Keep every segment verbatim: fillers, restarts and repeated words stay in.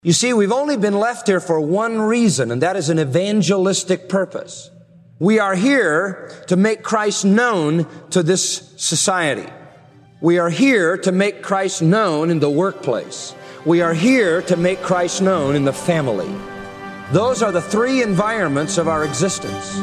You see, we've only been left here for one reason, and that is an evangelistic purpose. We are here to make Christ known to this society. We are here to make Christ known in the workplace. We are here to make Christ known in the family. Those are the three environments of our existence.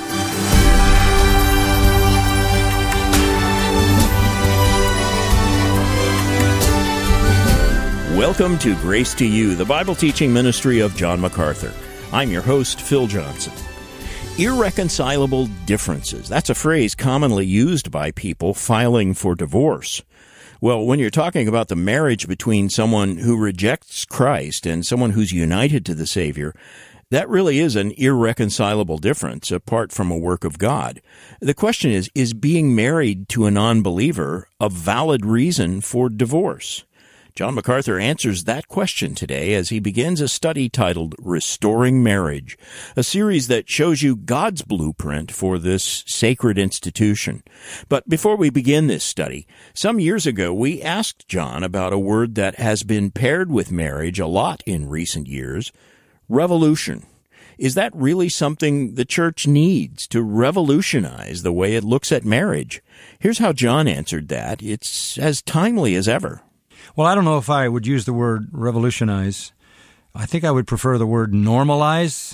Welcome to Grace to You, the Bible teaching ministry of John MacArthur. I'm your host, Phil Johnson. Irreconcilable differences. That's a phrase commonly used by people filing for divorce. Well, when you're talking about the marriage between someone who rejects Christ and someone who's united to the Savior, that really is an irreconcilable difference apart from a work of God. The question is, is being married to a non-believer a valid reason for divorce? John MacArthur answers that question today as he begins a study titled Restoring Marriage, a series that shows you God's blueprint for this sacred institution. But before we begin this study, some years ago we asked John about a word that has been paired with marriage a lot in recent years, revolution. Is that really something the church needs to revolutionize the way it looks at marriage? Here's how John answered that. It's as timely as ever. Well, I don't know if I would use the word revolutionize. I think I would prefer the word normalize.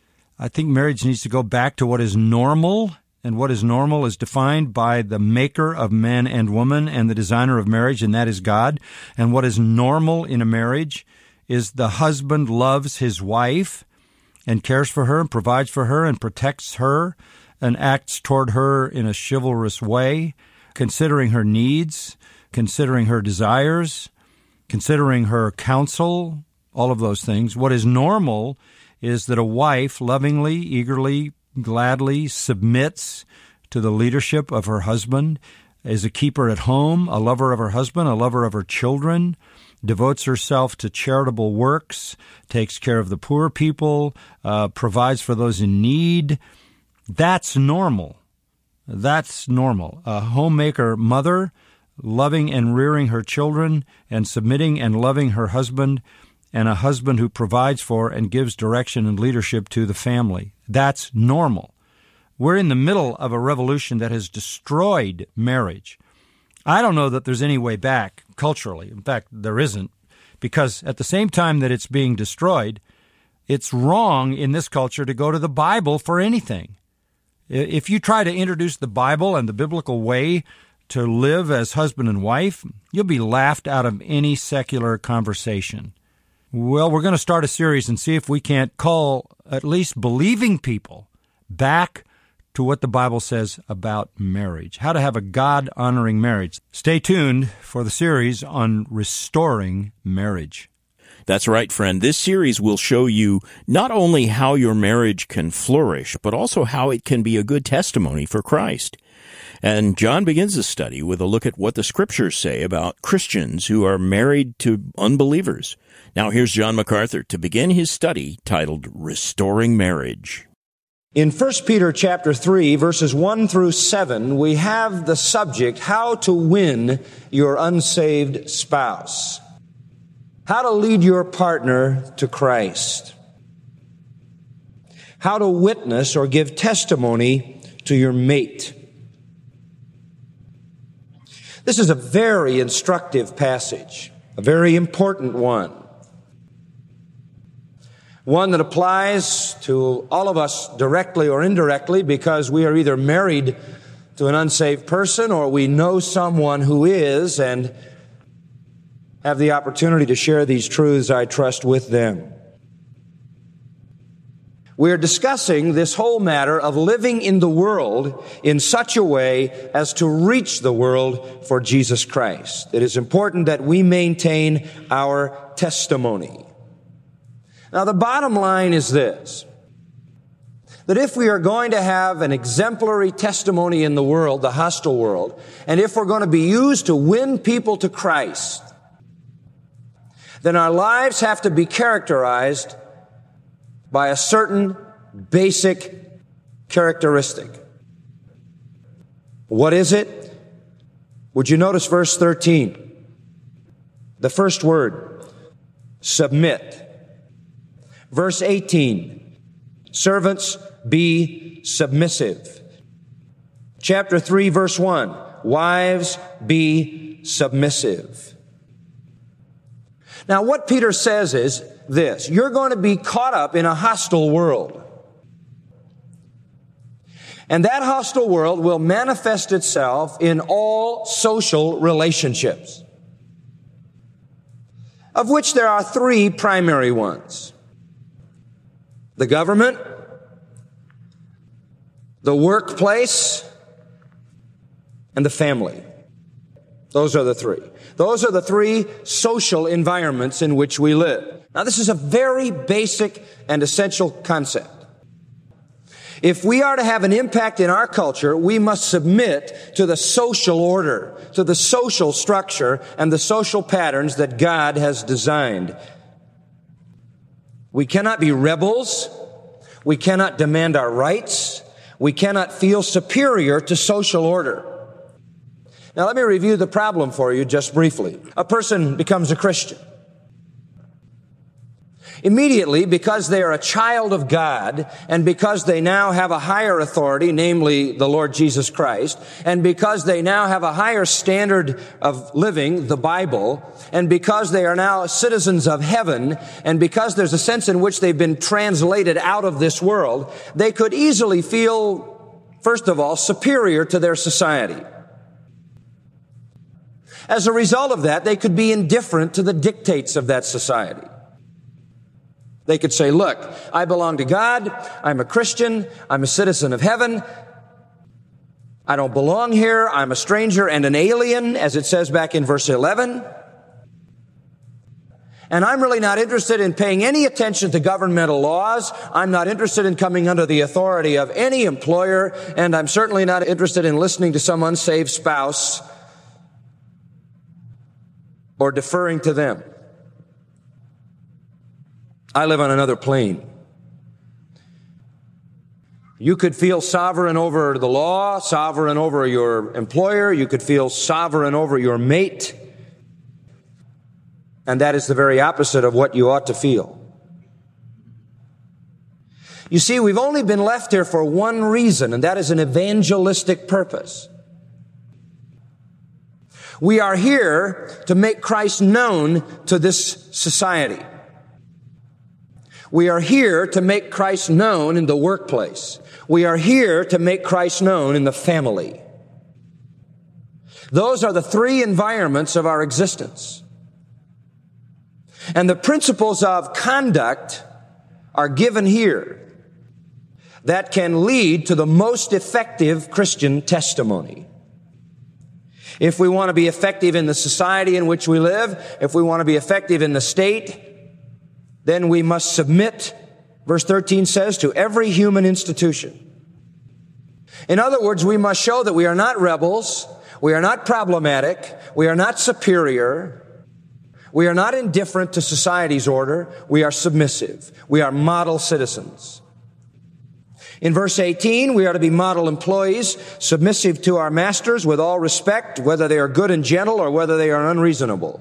I think marriage needs to go back to what is normal, and what is normal is defined by the maker of man and woman and the designer of marriage, and that is God. And what is normal in a marriage is the husband loves his wife and cares for her and provides for her and protects her and acts toward her in a chivalrous way, considering her needs, considering her desires, considering her counsel, all of those things. What is normal is that a wife lovingly, eagerly, gladly submits to the leadership of her husband, is a keeper at home, a lover of her husband, a lover of her children, devotes herself to charitable works, takes care of the poor people, uh, provides for those in need. That's normal. That's normal. A homemaker mother, loving and rearing her children and submitting and loving her husband, and a husband who provides for and gives direction and leadership to the family. That's normal. We're in the middle of a revolution that has destroyed marriage. I don't know that there's any way back culturally. In fact, there isn't, because at the same time that it's being destroyed, it's wrong in this culture to go to the Bible for anything. If you try to introduce the Bible and the biblical way to live as husband and wife, you'll be laughed out of any secular conversation. Well, we're going to start a series and see if we can't call at least believing people back to what the Bible says about marriage, how to have a God-honoring marriage. Stay tuned for the series on restoring marriage. That's right, friend. This series will show you not only how your marriage can flourish, but also how it can be a good testimony for Christ. And John begins the study with a look at what the Scriptures say about Christians who are married to unbelievers. Now here's John MacArthur to begin his study titled Restoring Marriage. In First Peter chapter three, verses one through seven, we have the subject, how to win your unsaved spouse. How to lead your partner to Christ. How to witness or give testimony to your mate. This is a very instructive passage, a very important one. One that applies to all of us directly or indirectly, because we are either married to an unsaved person or we know someone who is and have the opportunity to share these truths, I trust, with them. We are discussing this whole matter of living in the world in such a way as to reach the world for Jesus Christ. It is important that we maintain our testimony. Now, the bottom line is this, that if we are going to have an exemplary testimony in the world, the hostile world, and if we're going to be used to win people to Christ, then our lives have to be characterized by a certain basic characteristic. What is it? Would you notice verse thirteen? The first word, submit. Verse eighteen, servants, be submissive. Chapter three, verse one, wives, be submissive. Now, what Peter says is this: you're going to be caught up in a hostile world. And that hostile world will manifest itself in all social relationships, of which there are three primary ones: the government, the workplace, and the family. Those are the three. Those are the three social environments in which we live. Now, this is a very basic and essential concept. If we are to have an impact in our culture, we must submit to the social order, to the social structure, and the social patterns that God has designed. We cannot be rebels. We cannot demand our rights. We cannot feel superior to social order. Now, let me review the problem for you just briefly. A person becomes a Christian. Immediately, because they are a child of God, and because they now have a higher authority, namely the Lord Jesus Christ, and because they now have a higher standard of living, the Bible, and because they are now citizens of heaven, and because there's a sense in which they've been translated out of this world, they could easily feel, first of all, superior to their society. As a result of that, they could be indifferent to the dictates of that society. They could say, look, I belong to God. I'm a Christian. I'm a citizen of heaven. I don't belong here. I'm a stranger and an alien, as it says back in verse eleven. And I'm really not interested in paying any attention to governmental laws. I'm not interested in coming under the authority of any employer. And I'm certainly not interested in listening to some unsaved spouse or deferring to them. I live on another plane. You could feel sovereign over the law, sovereign over your employer. You could feel sovereign over your mate. And that is the very opposite of what you ought to feel. You see, we've only been left here for one reason, and that is an evangelistic purpose. We are here to make Christ known to this society. We are here to make Christ known in the workplace. We are here to make Christ known in the family. Those are the three environments of our existence. And the principles of conduct are given here that can lead to the most effective Christian testimony. If we want to be effective in the society in which we live, if we want to be effective in the state, then we must submit, verse thirteen says, to every human institution. In other words, we must show that we are not rebels, we are not problematic, we are not superior, we are not indifferent to society's order, we are submissive, we are model citizens. In verse eighteen, we are to be model employees, submissive to our masters with all respect, whether they are good and gentle or whether they are unreasonable.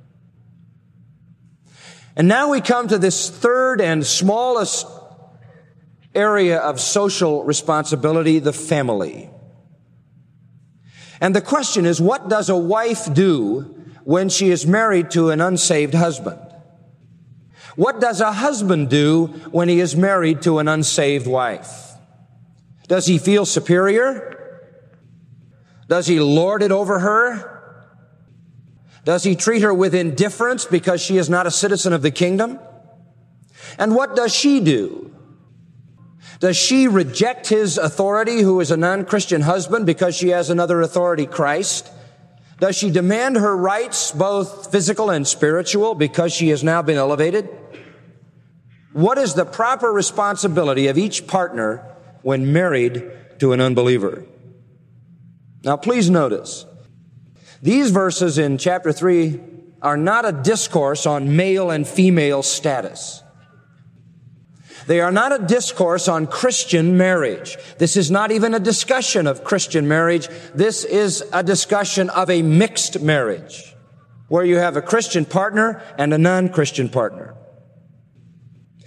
And now we come to this third and smallest area of social responsibility, the family. And the question is, what does a wife do when she is married to an unsaved husband? What does a husband do when he is married to an unsaved wife? Does he feel superior? Does he lord it over her? Does he treat her with indifference because she is not a citizen of the kingdom? And what does she do? Does she reject his authority, who is a non-Christian husband, because she has another authority, Christ? Does she demand her rights, both physical and spiritual, because she has now been elevated? What is the proper responsibility of each partner when married to an unbeliever? Now, please notice, these verses in chapter three are not a discourse on male and female status. They are not a discourse on Christian marriage. This is not even a discussion of Christian marriage. This is a discussion of a mixed marriage, where you have a Christian partner and a non-Christian partner.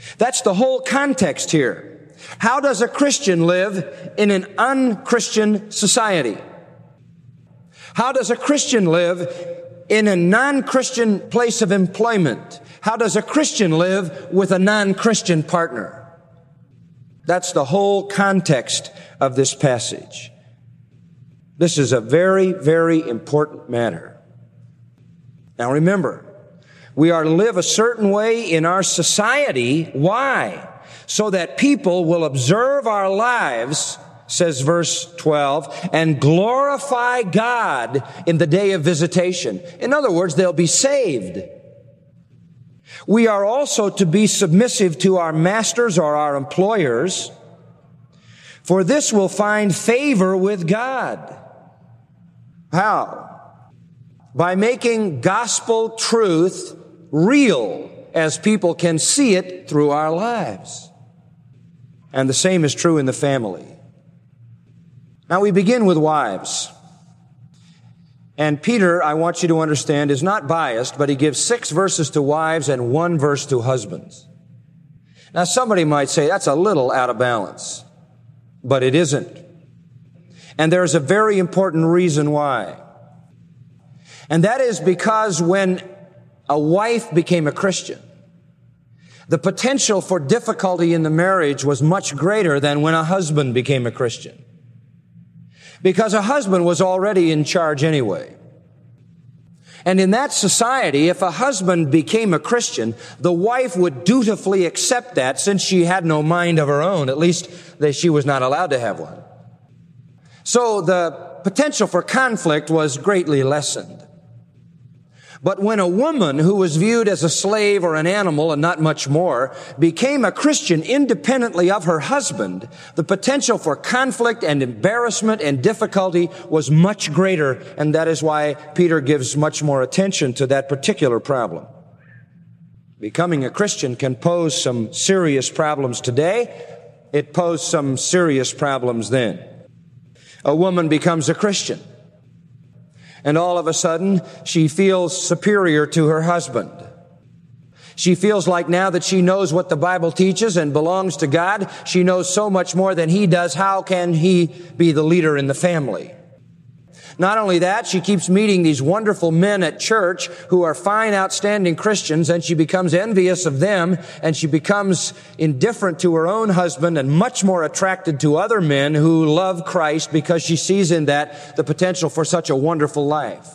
That's the whole context here. How does a Christian live in an unchristian society? How does a Christian live in a non-Christian place of employment? How does a Christian live with a non-Christian partner? That's the whole context of this passage. This is a very, very important matter. Now remember, we are to live a certain way in our society. Why? So that people will observe our lives, says verse twelve, and glorify God in the day of visitation. In other words, they'll be saved. We are also to be submissive to our masters or our employers, for this will find favor with God. How? By making gospel truth real as people can see it through our lives. And the same is true in the family. Now we begin with wives. And Peter, I want you to understand, is not biased, but he gives six verses to wives and one verse to husbands. Now somebody might say that's a little out of balance, but it isn't. And there's a very important reason why. And that is because when a wife became a Christian, the potential for difficulty in the marriage was much greater than when a husband became a Christian. Because a husband was already in charge anyway. And in that society, if a husband became a Christian, the wife would dutifully accept that since she had no mind of her own. At least that she was not allowed to have one. So the potential for conflict was greatly lessened. But when a woman who was viewed as a slave or an animal and not much more became a Christian independently of her husband, the potential for conflict and embarrassment and difficulty was much greater, and that is why Peter gives much more attention to that particular problem. Becoming a Christian can pose some serious problems today. It posed some serious problems then. A woman becomes a Christian. And all of a sudden, she feels superior to her husband. She feels like now that she knows what the Bible teaches and belongs to God, she knows so much more than he does. How can he be the leader in the family? Not only that, she keeps meeting these wonderful men at church who are fine, outstanding Christians, and she becomes envious of them, and she becomes indifferent to her own husband and much more attracted to other men who love Christ because she sees in that the potential for such a wonderful life.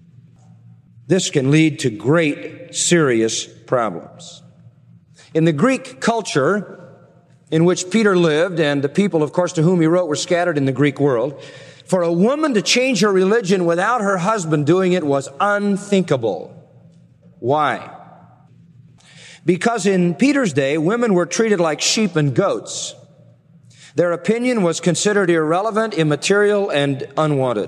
This can lead to great, serious problems. In the Greek culture in which Peter lived, and the people, of course, to whom he wrote were scattered in the Greek world, for a woman to change her religion without her husband doing it was unthinkable. Why? Because in Peter's day, women were treated like sheep and goats. Their opinion was considered irrelevant, immaterial, and unwanted.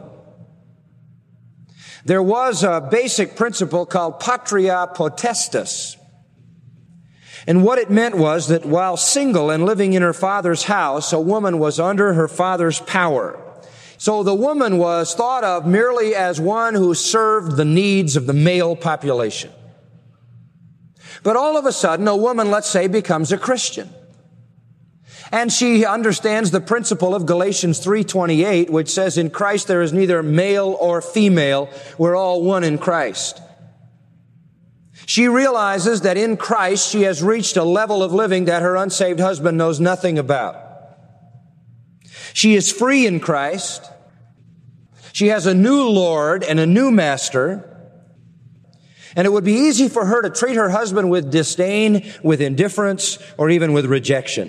There was a basic principle called patria potestas. And what it meant was that while single and living in her father's house, a woman was under her father's power. So the woman was thought of merely as one who served the needs of the male population. But all of a sudden, a woman, let's say, becomes a Christian. And she understands the principle of Galatians three twenty-eight, which says, in Christ there is neither male or female. We're all one in Christ. She realizes that in Christ she has reached a level of living that her unsaved husband knows nothing about. She is free in Christ. She has a new Lord and a new master. And it would be easy for her to treat her husband with disdain, with indifference, or even with rejection.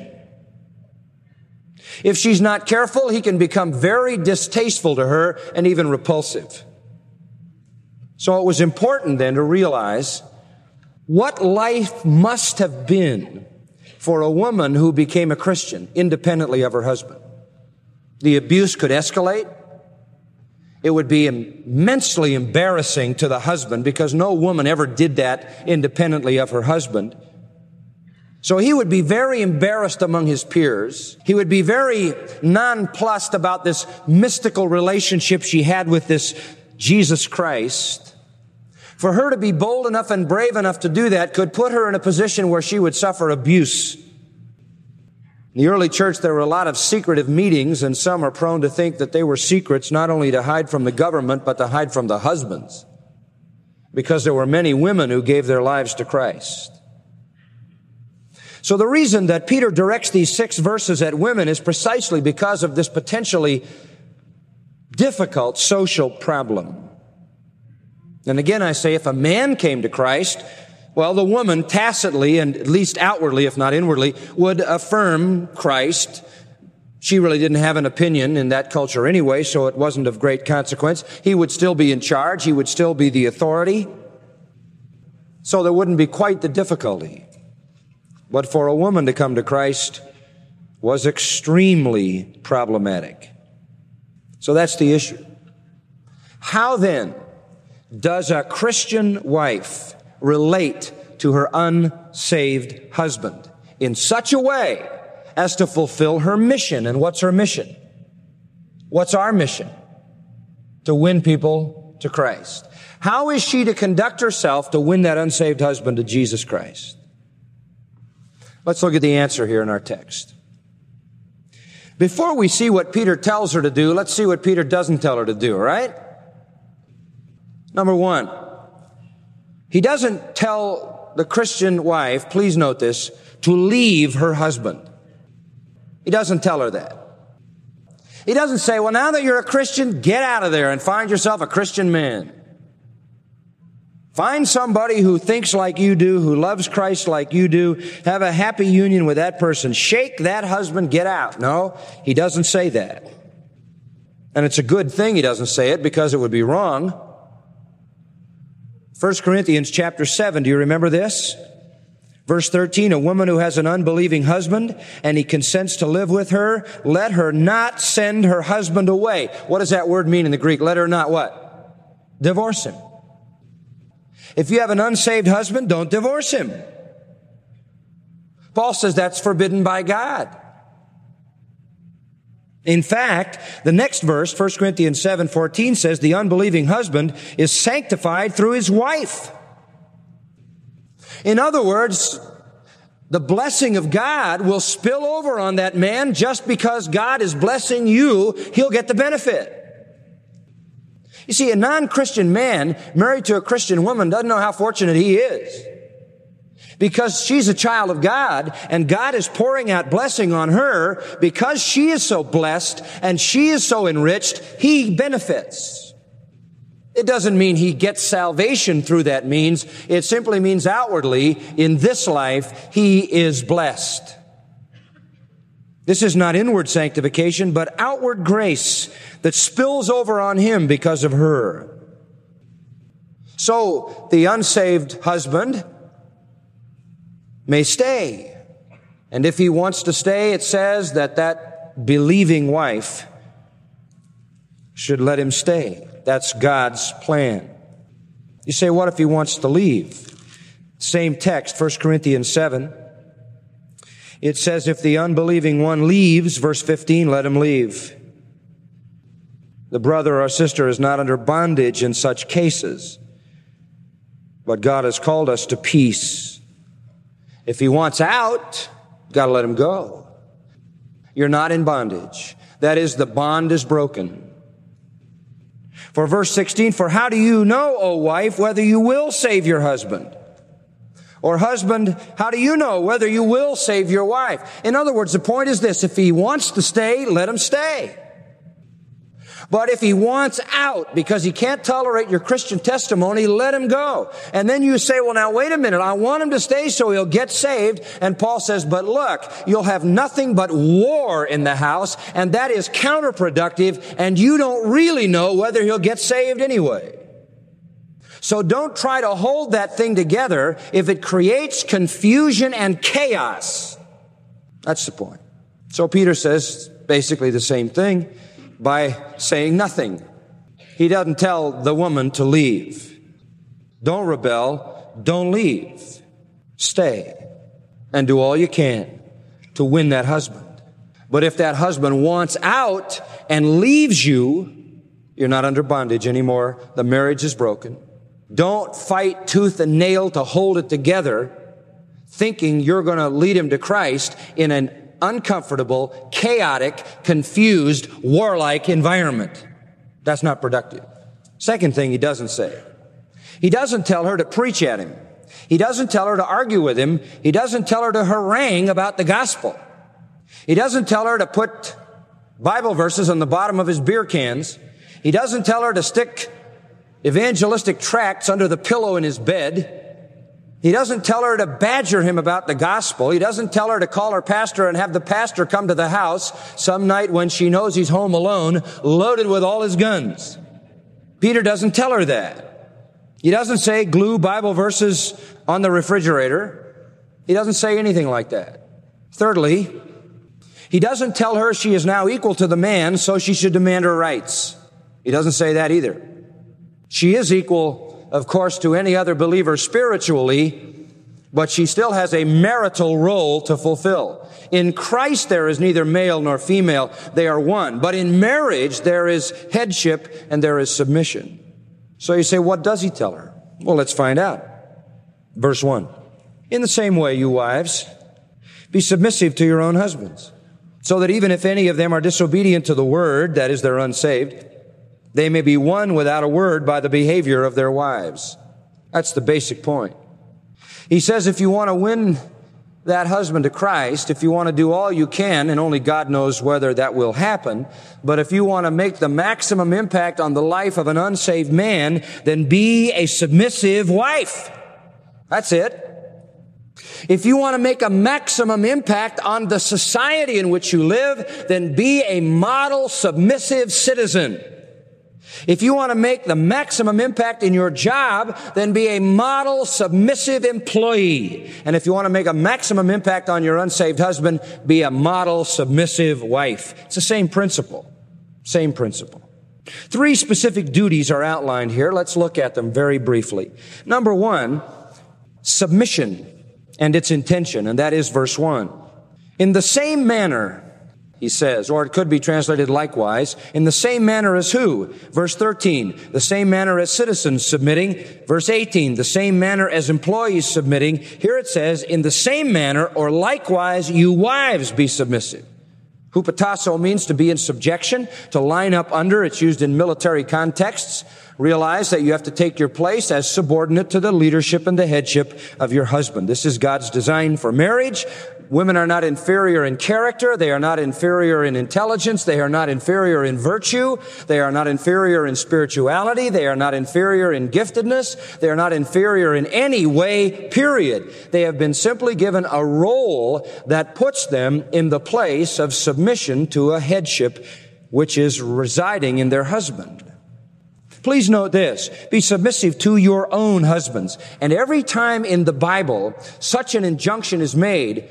If she's not careful, he can become very distasteful to her and even repulsive. So it was important then to realize what life must have been for a woman who became a Christian independently of her husband. The abuse could escalate. It would be immensely embarrassing to the husband because no woman ever did that independently of her husband. So he would be very embarrassed among his peers. He would be very nonplussed about this mystical relationship she had with this Jesus Christ, For her to be bold enough and brave enough to do that could put her in a position where she would suffer abuse. In the early church, there were a lot of secretive meetings, and some are prone to think that they were secrets not only to hide from the government, but to hide from the husbands, because there were many women who gave their lives to Christ. So the reason that Peter directs these six verses at women is precisely because of this potentially difficult social problem. And again, I say, if a man came to Christ, well, the woman tacitly, and at least outwardly, if not inwardly, would affirm Christ. She really didn't have an opinion in that culture anyway, so it wasn't of great consequence. He would still be in charge. He would still be the authority. So there wouldn't be quite the difficulty. But for a woman to come to Christ was extremely problematic. So that's the issue. How then does a Christian wife relate to her unsaved husband in such a way as to fulfill her mission? And what's her mission? What's our mission? To win people to Christ. How is she to conduct herself to win that unsaved husband to Jesus Christ? Let's look at the answer here in our text. Before we see what Peter tells her to do, let's see what Peter doesn't tell her to do, all right? Number one, he doesn't tell the Christian wife, please note this, to leave her husband. He doesn't tell her that. He doesn't say, well, now that you're a Christian, get out of there and find yourself a Christian man. Find somebody who thinks like you do, who loves Christ like you do. Have a happy union with that person. Shake that husband, get out. No, he doesn't say that. And it's a good thing he doesn't say it, because it would be wrong. First Corinthians chapter seven, do you remember this? Verse thirteen, a woman who has an unbelieving husband and he consents to live with her, let her not send her husband away. What does that word mean in the Greek? Let her not what? Divorce him. If you have an unsaved husband, don't divorce him. Paul says that's forbidden by God. In fact, the next verse, First Corinthians seven fourteen, says the unbelieving husband is sanctified through his wife. In other words, the blessing of God will spill over on that man. Just because God is blessing you, he'll get the benefit. You see, a non-Christian man married to a Christian woman doesn't know how fortunate he is, because she's a child of God, and God is pouring out blessing on her. Because she is so blessed and she is so enriched, he benefits. It doesn't mean he gets salvation through that means. It simply means outwardly, in this life, he is blessed. This is not inward sanctification, but outward grace that spills over on him because of her. So the unsaved husband may stay. And if he wants to stay, it says that that believing wife should let him stay. That's God's plan. You say, what if he wants to leave? Same text, First Corinthians seven. It says, if the unbelieving one leaves, verse fifteen, let him leave. The brother or sister is not under bondage in such cases, but God has called us to peace. If he wants out, you've got to let him go. You're not in bondage. That is, the bond is broken. For verse sixteen, for how do you know, O wife, whether you will save your husband? Or husband, how do you know whether you will save your wife? In other words, the point is this: if he wants to stay, let him stay. But if he wants out because he can't tolerate your Christian testimony, let him go. And then you say, well, now wait a minute, I want him to stay so he'll get saved. And Paul says, but look, you'll have nothing but war in the house, and that is counterproductive, and you don't really know whether he'll get saved anyway. So don't try to hold that thing together if it creates confusion and chaos. That's the point. So Peter says basically the same thing by saying nothing. He doesn't tell the woman to leave. Don't rebel. Don't leave. Stay and do all you can to win that husband. But if that husband wants out and leaves you, you're not under bondage anymore. The marriage is broken. Don't fight tooth and nail to hold it together, thinking you're going to lead him to Christ in an uncomfortable, chaotic, confused, warlike environment. That's not productive. Second thing he doesn't say. He doesn't tell her to preach at him. He doesn't tell her to argue with him. He doesn't tell her to harangue about the gospel. He doesn't tell her to put Bible verses on the bottom of his beer cans. He doesn't tell her to stick evangelistic tracts under the pillow in his bed. He doesn't tell her to badger him about the gospel. He doesn't tell her to call her pastor and have the pastor come to the house some night when she knows he's home alone, loaded with all his guns. Peter doesn't tell her that. He doesn't say glue Bible verses on the refrigerator. He doesn't say anything like that. Thirdly, he doesn't tell her she is now equal to the man, so she should demand her rights. He doesn't say that either. She is equal, of course, to any other believer spiritually, but she still has a marital role to fulfill. In Christ there is neither male nor female. They are one. But in marriage there is headship and there is submission. So you say, what does he tell her? Well, let's find out. Verse one. In the same way, you wives, be submissive to your own husbands, so that even if any of them are disobedient to the word, that is, they're unsaved, they may be won without a word by the behavior of their wives. That's the basic point. He says if you want to win that husband to Christ, if you want to do all you can, and only God knows whether that will happen, but if you want to make the maximum impact on the life of an unsaved man, then be a submissive wife. That's it. If you want to make a maximum impact on the society in which you live, then be a model submissive citizen. If you want to make the maximum impact in your job, then be a model submissive employee. And if you want to make a maximum impact on your unsaved husband, be a model submissive wife. It's the same principle. Same principle. Three specific duties are outlined here. Let's look at them very briefly. Number one, submission and its intention, and that is verse one. In the same manner, he says, or it could be translated likewise, in the same manner as who? Verse thirteen, the same manner as citizens submitting. Verse eighteen, the same manner as employees submitting. Here it says, in the same manner, or likewise, you wives be submissive. Hupotasso means to be in subjection, to line up under. It's used in military contexts. Realize that you have to take your place as subordinate to the leadership and the headship of your husband. This is God's design for marriage. Women are not inferior in character. They are not inferior in intelligence. They are not inferior in virtue. They are not inferior in spirituality. They are not inferior in giftedness. They are not inferior in any way, period. They have been simply given a role that puts them in the place of submission to a headship which is residing in their husband. Please note this, be submissive to your own husbands. And every time in the Bible such an injunction is made,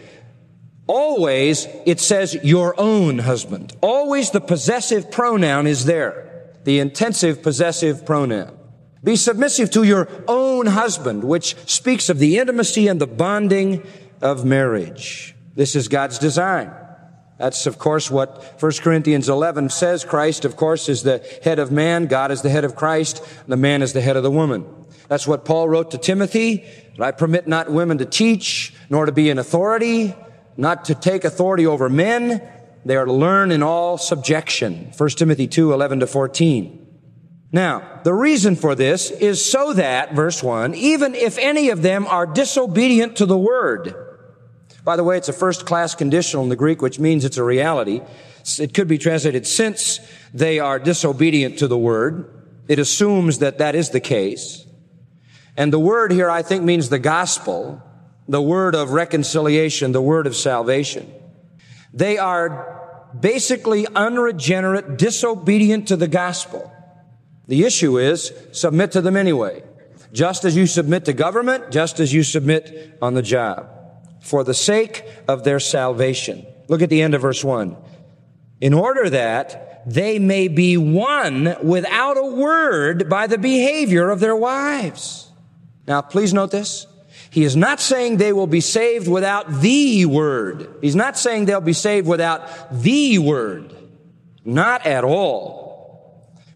always it says your own husband. Always the possessive pronoun is there, the intensive possessive pronoun. Be submissive to your own husband, which speaks of the intimacy and the bonding of marriage. This is God's design. That's, of course, what First Corinthians eleven says. Christ, of course, is the head of man. God is the head of Christ. The man is the head of the woman. That's what Paul wrote to Timothy. I permit not women to teach, nor to be in authority, not to take authority over men. They are to learn in all subjection. First Timothy two, eleven to fourteen. Now, the reason for this is so that, verse one, even if any of them are disobedient to the word. By the way, it's a first-class conditional in the Greek, which means it's a reality. It could be translated, since they are disobedient to the word. It assumes that that is the case. And the word here, I think, means the gospel, the word of reconciliation, the word of salvation. They are basically unregenerate, disobedient to the gospel. The issue is, submit to them anyway. Just as you submit to government, just as you submit on the job. For the sake of their salvation. Look at the end of verse one. In order that they may be won without a word by the behavior of their wives. Now, please note this. He is not saying they will be saved without the word. He's not saying they'll be saved without the word. Not at all.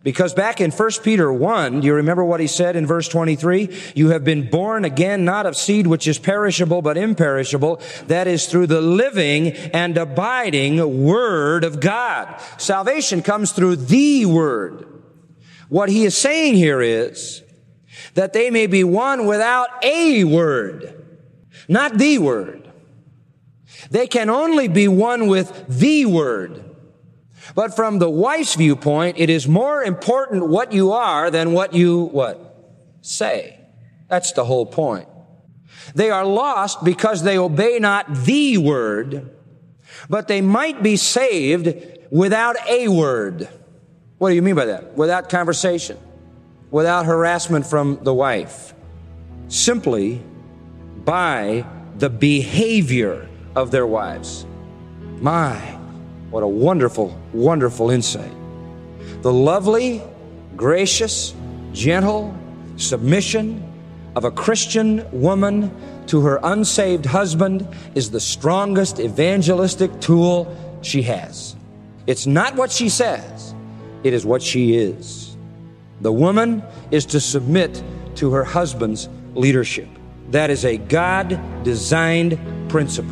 Because back in First Peter one, do you remember what he said in verse twenty-three? You have been born again, not of seed which is perishable, but imperishable. That is through the living and abiding Word of God. Salvation comes through the Word. What he is saying here is that they may be one without a word, not the Word. They can only be one with the Word. But from the wife's viewpoint, it is more important what you are than what you, what? Say. That's the whole point. They are lost because they obey not the Word, but they might be saved without a word. What do you mean by that? Without conversation, without harassment from the wife, simply by the behavior of their wives. My, what a wonderful, wonderful insight. The lovely, gracious, gentle submission of a Christian woman to her unsaved husband is the strongest evangelistic tool she has. It's not what she says, it is what she is. The woman is to submit to her husband's leadership. That is a God-designed principle.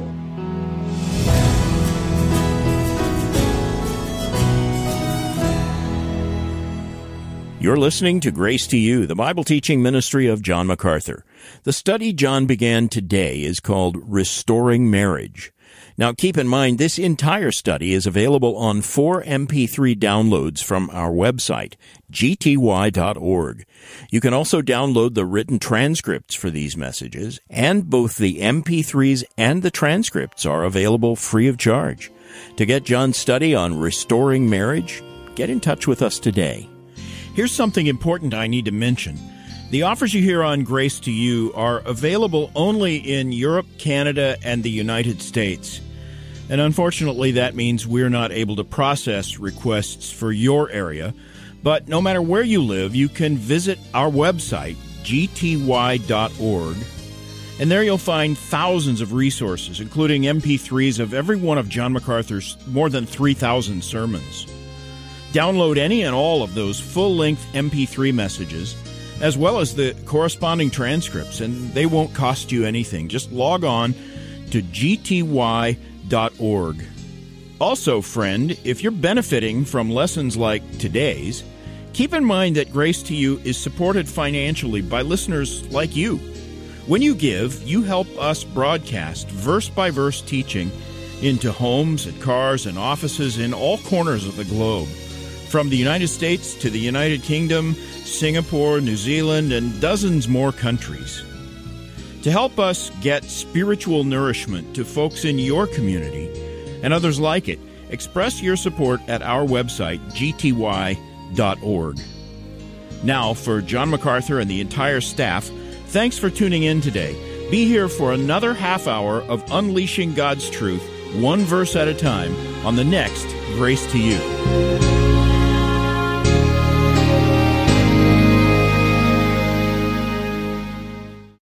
You're listening to Grace to You, the Bible teaching ministry of John MacArthur. The study John began today is called Restoring Marriage. Now, keep in mind, this entire study is available on four M P three downloads from our website, G T Y dot org. You can also download the written transcripts for these messages, and both the M P threes and the transcripts are available free of charge. To get John's study on restoring marriage, get in touch with us today. Here's something important I need to mention. The offers you hear on Grace to You are available only in Europe, Canada, and the United States. And unfortunately, that means we're not able to process requests for your area. But no matter where you live, you can visit our website, G T Y dot org, and there you'll find thousands of resources, including M P threes of every one of John MacArthur's more than three thousand sermons. Download any and all of those full-length M P three messages, as well as the corresponding transcripts, and they won't cost you anything. Just log on to G T Y dot org. Also, friend, if you're benefiting from lessons like today's, keep in mind that Grace to You is supported financially by listeners like you. When you give, you help us broadcast verse-by-verse teaching into homes and cars and offices in all corners of the globe, from the United States to the United Kingdom, Singapore, New Zealand, and dozens more countries. To help us get spiritual nourishment to folks in your community and others like it, express your support at our website, G T Y dot org. Now, for John MacArthur and the entire staff, thanks for tuning in today. Be here for another half hour of unleashing God's truth, one verse at a time, on the next Grace to You.